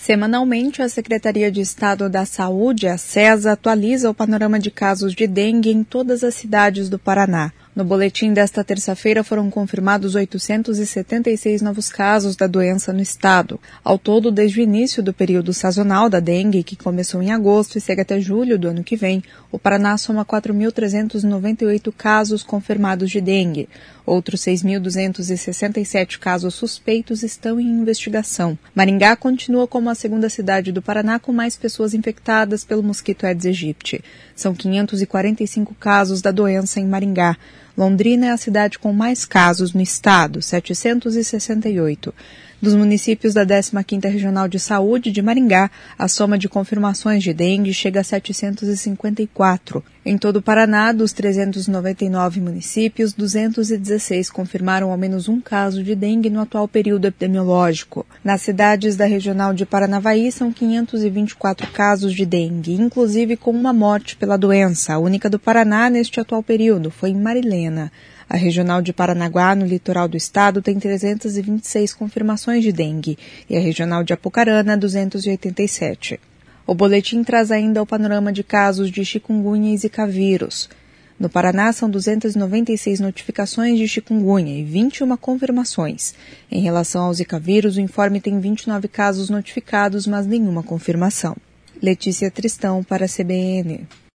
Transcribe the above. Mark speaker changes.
Speaker 1: Semanalmente, a Secretaria de Estado da Saúde, a SESA, atualiza o panorama de casos de dengue em todas as cidades do Paraná. No boletim desta terça-feira foram confirmados 876 novos casos da doença no estado. Ao todo, desde o início do período sazonal da dengue, que começou em agosto e segue até julho do ano que vem, o Paraná soma 4.398 casos confirmados de dengue. Outros 6.267 casos suspeitos estão em investigação. Maringá continua como a segunda cidade do Paraná com mais pessoas infectadas pelo mosquito Aedes aegypti. São 545 casos da doença em Maringá. Londrina é a cidade com mais casos no estado, 768. Dos municípios da 15ª Regional de Saúde de Maringá, a soma de confirmações de dengue chega a 754. Em todo o Paraná, dos 399 municípios, 216 confirmaram ao menos um caso de dengue no atual período epidemiológico. Nas cidades da Regional de Paranavaí, são 524 casos de dengue, inclusive com uma morte pela doença. A única do Paraná neste atual período foi em Marilena. A Regional de Paranaguá, no litoral do estado, tem 326 confirmações de dengue e a Regional de Apucarana, 287. O boletim traz ainda o panorama de casos de chikungunya e zika vírus. No Paraná, são 296 notificações de chikungunya e 21 confirmações. Em relação ao zika vírus, o informe tem 29 casos notificados, mas nenhuma confirmação. Letícia Tristão para a CBN.